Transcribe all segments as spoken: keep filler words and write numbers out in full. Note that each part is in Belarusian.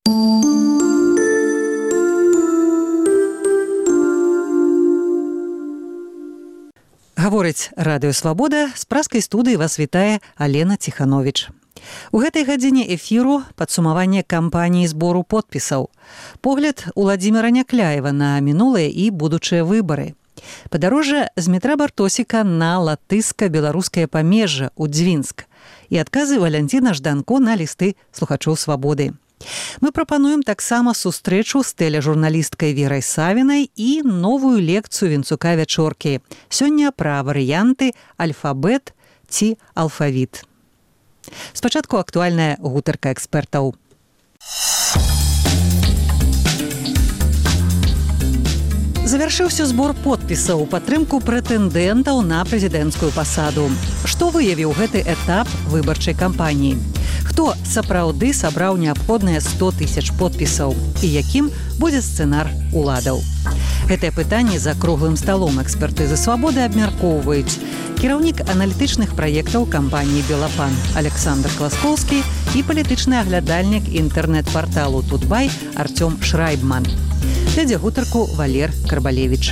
Гаворыць радыё «Свабода», з праскай студыі вас вітае Алена Ціхановіч. У гэтай гадзіне эфіру падсумаванне кампаніі збору подпісаў. Погляд Уладзіміра Някляева на мінулыя і будучыя выбары. Падарожжа з метра Бартосіка на латышска-беларускае памежжа ў Дзвінск. І адказы Валянціна Жданко на лісты слухачоў «Свабоды». Мы прапануем таксама сустрэчу з тэлежурналісткай Верай Савінай і новую лекцыю Вінцука Вячоркі. Сёння пра варыянты альфабет ці алфавіт. Спачатку актуальная гутарка экспертаў. Завяршыўся збор подпісаў у падтрымку прэтэндэнтаў на прэзідэнцкую пасаду. Што выявіў гэты этап выбарчай кампаніі? Хто сапраўды сабраў неабходныя сто тысяч подпісаў і якім будзе сцэнар уладаў? Гэтае пытанне за круглым сталом экспертызы «Свабоды» абмяркоўваюць кіраўнік аналітычных праектаў кампаніі «Белапан» Александр Класкоўскі і палітычны аглядальнік інтэрнэт-парталу «Тутбай» Артём Шрайбман. Вядзе гутарку Валер Карбалевіч.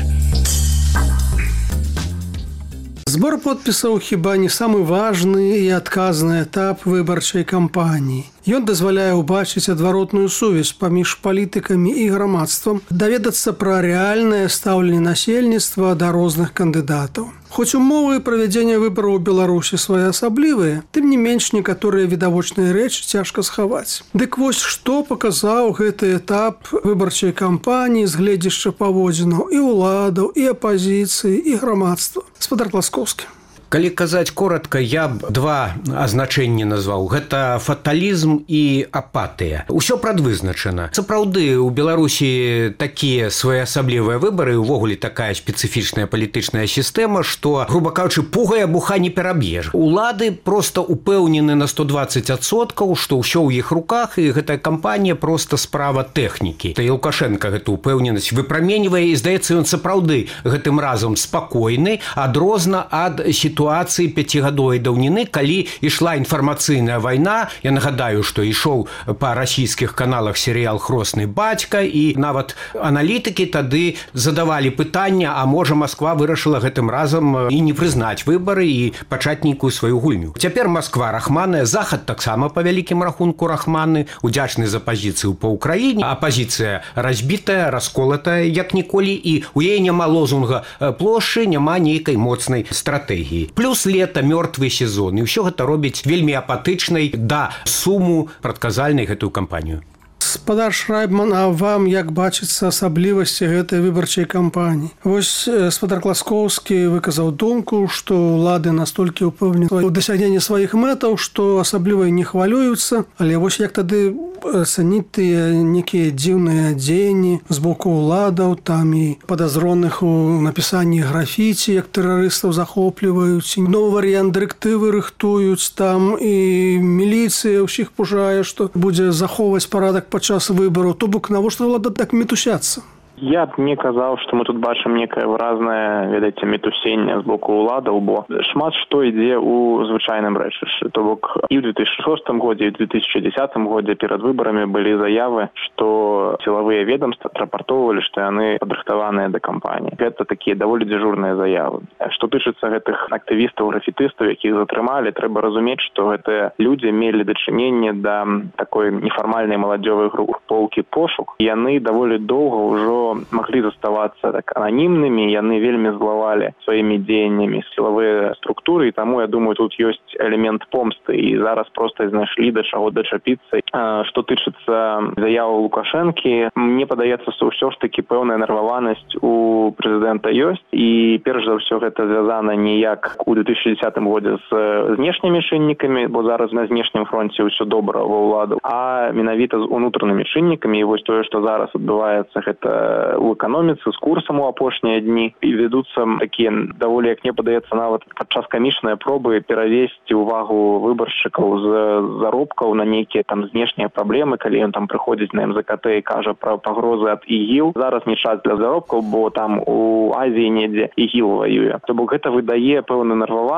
Збор подпісаў хіба не самы важны і адказны этап выбарчай кампаніі. Ён дазваляе ўбачыць адваротную сувязь паміж палітыкамі і грамадствам, даведацца пра рэальнае стаўленне насельніцтва да розных кандыдатаў. Хоць умовы правядзення выбараў у Беларусі своеасаблівыя, тым не менш некаторыя відавочныя рэчы цяжка схаваць. Дык вось што паказаў гэты этап выбарчай кампаніі з гледзяшча паводзінаў і ўладаў, і апазіцыі, і грамадства. Спадар Класкоўскі. Калі казаць коротка, я б два азначэнні назваў. Гэта фаталізм і апатыя. Усё прадвызначана. Сапраўды, у Беларусі такія своеасаблівыя выбары, увогуле такая спецыфічная палітычная сістэма, што, груба кажучы, пугае буха не пераб'еш. Улады проста упэўнены на сто дваццаць адсоткаў, што ўсё ў іх руках, і гэтая кампанія проста справа тэхнікі. Та і Лукашенка гэту упэўненасць выпраменьвае, і, здаецца, ён сапраўды гэтым разам спакойны, адрозна ад сітуацыі сітуацыі пяцігадовай даўніны, калі ішла інфармацыйная вайна. Я нагадаю, што ішоў па расійскіх каналах серыял «Хросны бацька», і нават аналітыкі тады задавалі пытання, а можа Масква вырашыла гэтым разам і не прызнаць выбары і пачаць нейкую сваю гульню. Цяпер Масква рахманая, Захад таксама па вялікім рахунку рахманы, удзячны за пазіцыю па ўкраіне. Апазіцыя разбітая, расколатая, як ніколі, і ў яе няма лозунга плошчы, няма нейкай моцнай стратэгіі. Плюс лета, мёртвы сезон. І ўсё гэта робіць вельмі апатычнай да суму прадказальнай гэтую кампанію. Спадар Шрайбман, а вам як бачыцца асаблівасці гэтай выбарчай кампаніі? Вось спадар Класкоўскі выказаў думку, што ўлады настолькі ўпэўнены ў дасягненні сваіх мэтаў, што асабліва не хвалююцца. Але вось як тады ацаніць тыя некія дзіўныя дзеянні з боку ўладаў, там і падазроных у напісанні графіці, як тэрарыстаў захопліваюць, новы варыянт дырэктывы рыхтуюць, там і міліцыя ўсіх пужае, што будзе захоўваць парадак падчас выбараў, то бок навошта ўлада так мітусяцца? Я б не казаў, што мы тут бачым некае выразнае, ведаеце, мітусенне з боку ўладаў, бо шмат што ідзе ў звычайным рэчышчы. То бок і ў две тысячы шостым годзе, і ў две тысячы дзесятым годзе перад выбарамі былі заявы, што сілавыя ведомствы рапартоўвалі, што яны падрыхтаваныя да кампаніі. Гэта такія даволі дзяжурныя заявы. Што тычыцца гэтых актывістаў, графітыстаў, якіх затрымалі, трэба разумець, што гэтыя людзі мелі дачыненне да такой нефармальнай маладзёвай групоўкі «Пошук». Яны даволі доўга ўжо маглі заставацца так ананімнымі, яны вельмі злавалі сваімі дзеяннямі сілавыя структуры, і таму, я думаю, тут ёсць элемент помсты, і зараз проста знайшлі да чаго дачапіцца. Што тычыцца заяву Лукашэнкі, мне падаецца, што ўсё ж такі пэўная нерваванасць у прэзідэнта ёсць, і перш за ўсё гэта звязана не як у две тысячи дзесятым годзе з знешнімі чыннікамі, бо зараз на знешнім фронце ўсё добра ва ўладу, а менавіта з унутранымі чыннікамі, і вось тое, што зараз адбываецца, гэта у эканоміцы з курсам у апошнія дні, і вядуцца такія даволі, як мне падаецца, нават падчас камічныя пробы перавесці увагу выбаршчыкаў з заробкаў на нейкія там знешнія праблемы, калі ён там прыходзіць на эм зэ ка тэ і кажа пра пагрозы ад ігіл. Зараз не час для заробкаў, бо там у Азіі недзе ігіл ваюе. То бок гэта выдае пэўную нерваванасць,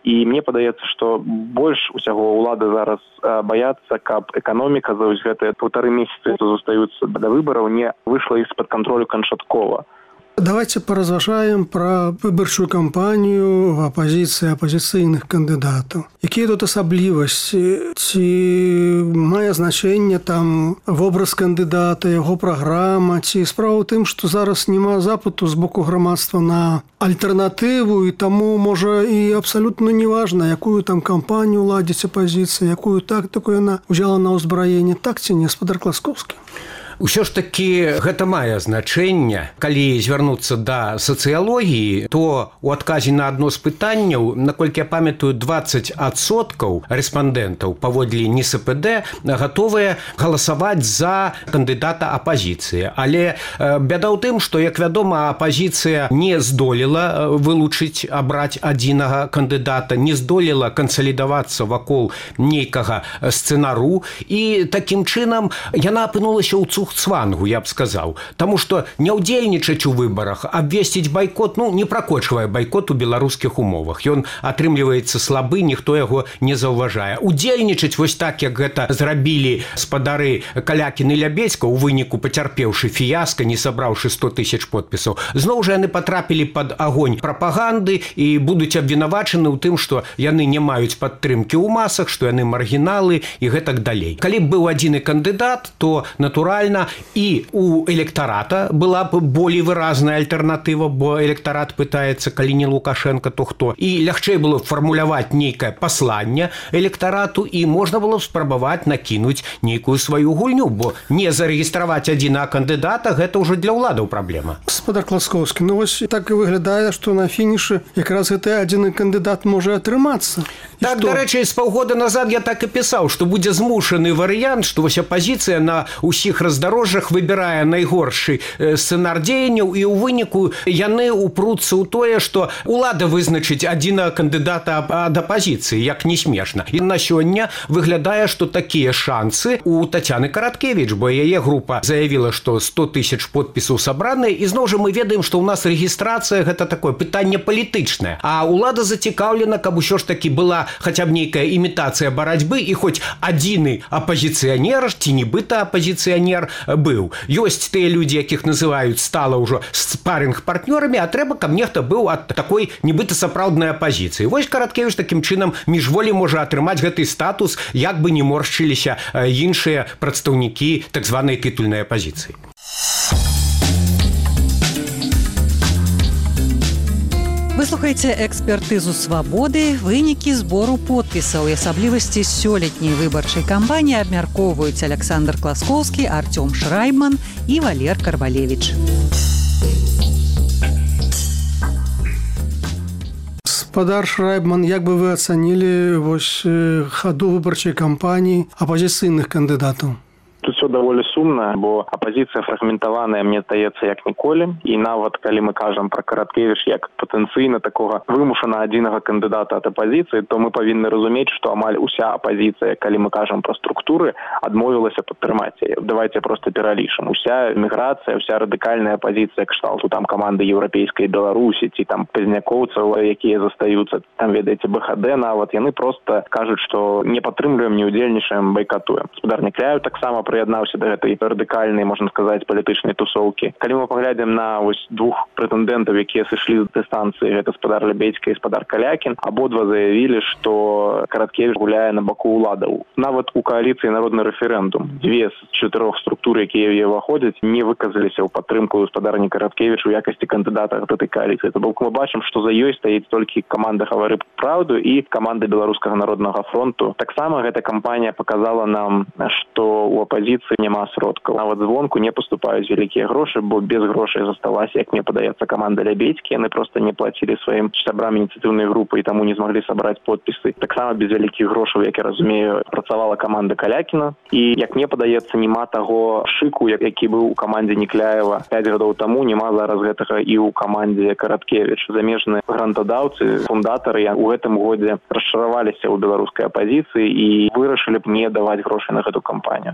І мне падаецца, што больш усяго ўлады зараз баяцца, каб эканоміка за вось гэтыя паўтары месяцы, што застаюцца да выбараў, не выйшла з-пад кантролю канчаткова. Давайте поразважаем про выборчую кампанию оппозиции, оппозиційних кандидатів. Які тут особливості? Чи має значення там образ кандидата, його програма? Чи справа в тим, що зараз нема запиту з боку громадства на альтернативу, і тому, може, і абсолютно не важно, яку там кампанію ладить опозиція, яку тактику вона взяла на узброєння. Так ці не, господар Класковський? Усё ж таки гэта мае значэнне. Калі звярнуцца да сацыялогіі, то у адказе на адно з пытанняў, наколькі я памятаю, дваццаць адсоткаў рэспандэнтаў паводле эн эс пэ дэ гатовыя галасаваць за кандыдата апазіцыі. Але бяда ў тым, што, як вядома, апазіцыя не здолела вылучыць, абраць адзінага кандыдата, не здолела кансалідавацца вакол нейкага сцэнару, і такім чынам яна апынулася ў цухцвангу, я б сказаў. Таму што не ўдзельнічаць у выбарах, абвесціць байкот, ну, не пракочвае байкот у беларускіх умовах. Ён атрымліваецца слабы, ніхто яго не заўважае. Удзельнічаць вось так, як гэта зрабілі спадары Калякін і Лябедзька, у выніку пацярпеўшы фіяска, не сабраўшы сто тысяч подпісаў. Зноў жа яны патрапілі пад агонь прапаганды і будуць абвінавачаны ў тым, што яны не маюць падтрымкі ў масах, што яны маргіналы і гэтак далей. Калі б быў адзіны кандыдат, то натуральна і у электарата была б болей выразная альтэрнатыва, бо электарат пытаецца, калі не Лукашенко, то хто. І лягчэй было фармуляваць нейкае пасланне электарату, і можна было б спрабаваць накінуць нейкую сваю гульню, бо не зарэгістраваць адзінага кандыдата, гэта ўжо для ўладаў праблема. Господар Класковскі, ну вось так і выглядае, што на фінішы якраз гэты адзіны кандыдат можа атрымацца. Так, дарэчы, з паўгода назад я так і пісаў, што будзе змушаны варыянт, што вось апазіцыя на ўсіх раздарожжах выбірае найгоршы сцэнар дзеянняў, і ў выніку яны упруцца ў тое, што ўлада вызначыць адзінага кандыдата ад апазіцыі, як не смешна. І на сёння выглядае, што такія шансы у Тацяны Караткевіч, бо яе група заявіла, што сто тысяч подпісаў сабраныя, і зноў жа мы ведаем, што ў нас рэгістрацыя гэта такое пытанне палітычнае, а ўлада зацікаўлена, каб усё ж такі была хаця б нейкая імітацыя барацьбы, і хоць адзіны апазіцыянер ці нібыта апазіцыянер быў. Ёсць тыя людзі, якіх называюць стала ўжо спарринг-партнёрамі, а трэба, каб нехта быў ад такой нібыта сапраўднай апазіцыі. Вось Караткевіч такім чынам міжволі можа атрымаць гэты статус, як бы не моршчыліся іншыя прадстаўнікі так званай тытульнай апазіцыі. Вы слухаеце экспертызу «Свабоды». Вынікі збору подпісаў і асаблівасці сёлетняй выбарчай кампаніі абмяркоўваюць Александр Класковскі, Артём Шрайбман і Валер Карвалевіч. Господар Шрайбман, як бы вы ацанілі вось хаду выбарчай кампаніі апазіцыйных кандыдатаў? Тут все даволі сумна, бо апазіцыя фрагментаваная, мне здаецца, як ніколі. І нават калі мы кажам пра Караткевіч як патэнцыйна такога вымушана адзінага кандыдата ад апазіцыі, то мы павінны разумець, што амаль уся апазіцыя, калі мы кажам пра структуры, адмовілася падтрымаць яе. Давайте просто пералічым. Уся міграцыя, уся радыкальная апазіцыя кшталту там каманды еўрапейскай Беларусі ці там пазнякоўцаў, якія застаюцца, там ведаеце бэ ха дэ нават, яны просто кажуць, што не падтрымліваем, не ўдзельнічаем, байкатуем. Господар Някляеў таксама прыяднаўся да гэтай радыкальнай, можна сказаць, палітычнай тусоўкі. Калі мы паглядзім на вось двух прэтэндэнтаў, якія сышлі з дыстанцыі, гэта спадар Лябедзька і спадар Калякін, абодва заявілі, што Караткевіч гуляе на баку ўладаў. Нават у кааліцыі «Народны рэферэндум» дзве з чатырох структур, якія ў яе ўваходзяць, не выказаліся ў падтрымку гаспадарні Караткевіч у якасці кандыдата ад гэтай кааліцыі. То бок мы бачым, што за ёй стаіць толькі каманда «Гавары праўду» і каманда Беларускага народнага фронту. Таксама гэта кампанія паказала нам, што ў апазіцыі няма сродкаў. Нават звонку не паступаюць вялікія грошы, бо без грошай засталася, як мне падаецца, каманда Лябедзькі. Яны проста не плацілі сваім сябрам ініцыятыўнай групы і таму не змаглі сабраць подпісы. Таксама без вялікіх грошаў, як я разумею, працавала каманда Калякіна. І, як мне падаецца, няма таго шыку, які быў у камандзе Някляева пяць гадоў таму, няма зараз гэтага і ў камандзе Караткевіч. Замежныя грантадаўцы, фундатары у гэтым годзе расчараваліся ў беларускай апазіцыі і вырашылі б не даваць грошай на гэту кампанію. Гэта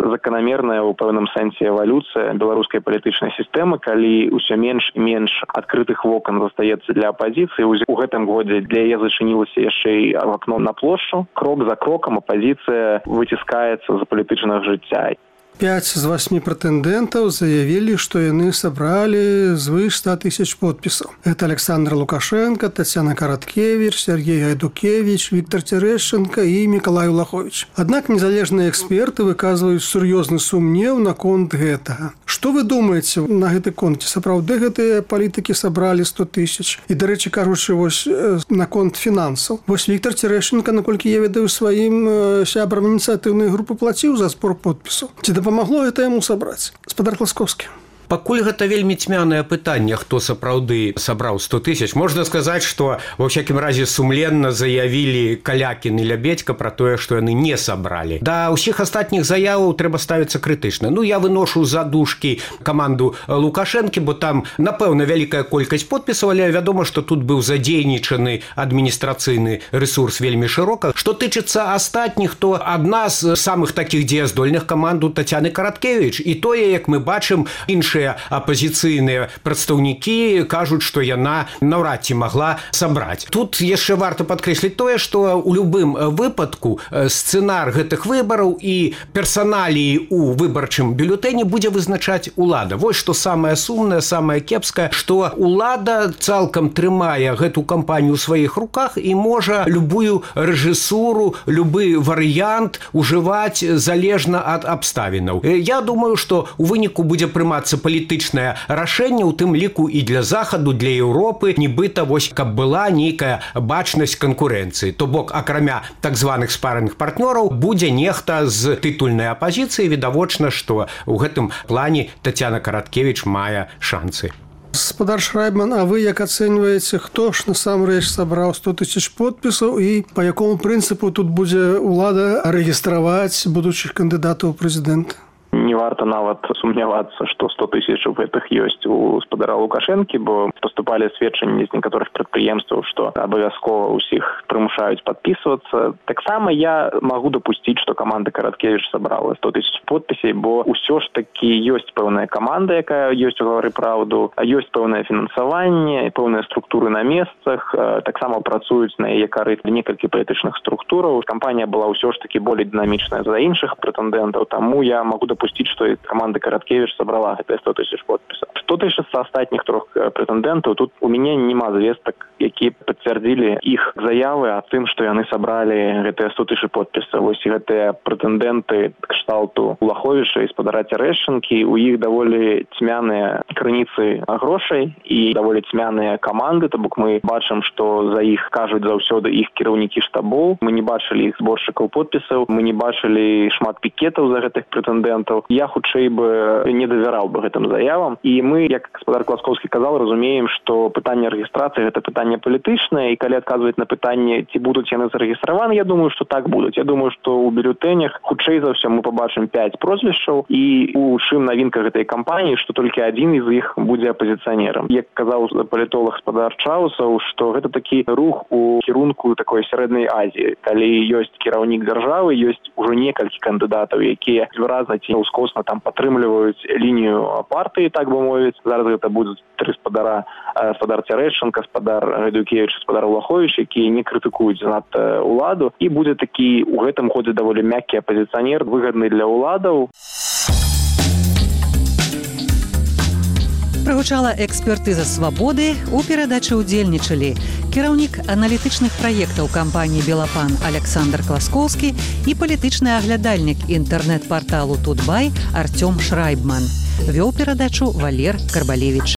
заканамерная ў пэўным сэнсе эвалюцыя беларускай палітычнай сістэмы, калі ўсё менш і менш адкрытых вокон застаецца для апазіцыі. У гэтым годзе для яе зачынілася яшчэ і акно на плошчу. Крок за крокам апазіцыя выціскаецца з палітычнага жыцця. Пяць з васьмі прэтэндэнтаў заявілі, што яны сабралі звыш ста тысяч подпісаў. Это Александр Лукашенко, Тацяна Караткевич, Сергей Гайдукевич, Віктор Цярэшчанка і Мікалай Улахович. Аднак незалежныя эксперты выказваюць сур'ёзны сумнеў наконт гэтага. Што вы думаеце на гэты конт? Сапраўды гэтыя палітыкі сабралі сто тысяч? І, дарэчы, кажучы, вось наконт фінансаў. Вось Віктор Цярэшчанка, наколькі я ведаю, сваім сябрам ініцыятыўнай групы плаціў за збор подпісаў. Ці дапамагло гэта яму сабраць? Спадар Класкоўскі. Пакуль гэта вельмі цьмянае пытанне, хто сапраўды сабраў сто тысяч. Можна сказаць, што ва ўсякім разе сумленна заявілі Калякін і Лябедзька пра тое, што яны не сабралі. Да ўсіх астатніх заяваў трэба ставіцца крытычна. Ну, я выношу за дужкі каманду Лукашэнкі, бо там, напэўна, вялікая колькасць подпісаў, але вядома, што тут быў задзейнічаны адміністрацыйны рэсурс вельмі шырока. Што тычыцца астатніх, то адна з самых такіх дзеяздольных каманду Тацяны Караткевіч. І тое, як мы бачым, іншыя апазіцыйныя прадстаўнікі кажуць, што яна наўрад ці магла сабраць. Тут яшчэ варта падкрэсліць тое, што ў любым выпадку сцэнар гэтых выбараў і персаналіі ў выбарчым бюлетэні будзе вызначаць улада. Вось што самае сумнае, самае кепскае, што улада цалкам трымае гэту кампанію ў сваіх руках і можа любую рэжысуру, любы варыянт ужываць залежна ад абставінаў. Я думаю, што ў выніку будзе прымацца палітычнае рашэнне, у тым ліку і для Захаду, для Еўропы, нібыта вось каб была нейкая бачнасць канкурэнцыі. То бок, акрамя так званых спарных партнёраў, будзе нехта з тытульнай апазіцыі. Відавочна, што ў гэтым плане Тацяна Караткевіч мае шансы. Спадар Шрайбман, а вы як ацэньваеце, хто ж насамрэч сабраў сто тысяч подпісаў і па якому прынцыпу тут будзе улада рэгістраваць будучых кандыдатаў у прэзідэнты? Не варта нават сумнявацца, што сто тысяч гэтых ёсць у спадара Лукашэнкі, бо паступалі сведчанні з некаторых прадпрыемстваў, што абавязкова ўсіх прымушаюць падпісвацца. Таксама я магу дапусціць, што каманда Караткевіч сабрала сто тысяч подпісей, бо ўсё ж такі ёсць пэўная каманда, якая ёсць у «Гавары праўду», ёсць пэўнае фінансаванне, пэўныя структуры на месцах, таксама працуюць на яе карыт некалькі палітычных структураў. Кампанія была ўсё ж такі болей дынамічная за іншых прэтэндэнтаў, таму я магу дапусціць, што каманда Караткевіч сабрала гэтыя сто тысяч подпісаў. Што тычыцца астатніх трох прэтэндэнтаў, тут у мяне няма звестак, які пацвярдзілі іх заявы аб тым, што яны сабралі гэтыя сто тысяч подпісаў. Вось гэтыя прэтэндэнты кшталту Улаховіча і спадара Цярэшчанкі, у іх даволі цьмяныя крыніцы грошай і даволі цьмяныя каманды, то бок мы бачым, што за іх кажуць заўсёды іх кіраўнікі штабоў. Мы не бачылі іх зборшчыкаў подпісаў, мы не бачылі шмат пікетаў за гэтых прэтэндэнтаў. Я хутчэй бы не давяраў бы гэтым заявам. І мы, як спадар Класкоўскі казаў, разумеем, што пытанне рэгістрацыі гэта пытанне палітычнае, і калі адказваць на пытанне, ці будуць яны зарэгістраваны, я думаю, што так будуць. Я думаю, што ў бюлетэнях хутчэй за ўсё мы пабачым пяць прозвішчаў, і у чым навінка гэтай кампаніі, што толькі адзін з іх будзе апазіцыянерам. Як казаў палітолог спадар Чаусаў, што гэта такі рух у кірунку такой сярэдняй Азіі, калі ёсць кіраўнік дзяржавы, ёсць ужо некалькі кандыдатаў, якія выразна ці ўскосна там падтрымліваюць лінію партыі, так бы мовіць. Зараз гэта будуць тры спадара: спадар Цярэшчанка, спадар Гайдукевіч, спадар Улаховіч, якія не крытыкуюць занадта ўладу, і будзе такі у гэтым годзе даволі мяккі апазіцыянер, выгадны для ўладаў. Прагучала экспертыза «Свабоды». У перадачы ўдзельнічалі кіраўнік аналітычных праектаў кампаніі «Белапан» Александр Класкоўскі і палітычны аглядальнік інтэрнэт-парталу «Тутбай» Артём Шрайбман. Вёў перадачу Валер Карбалевіч.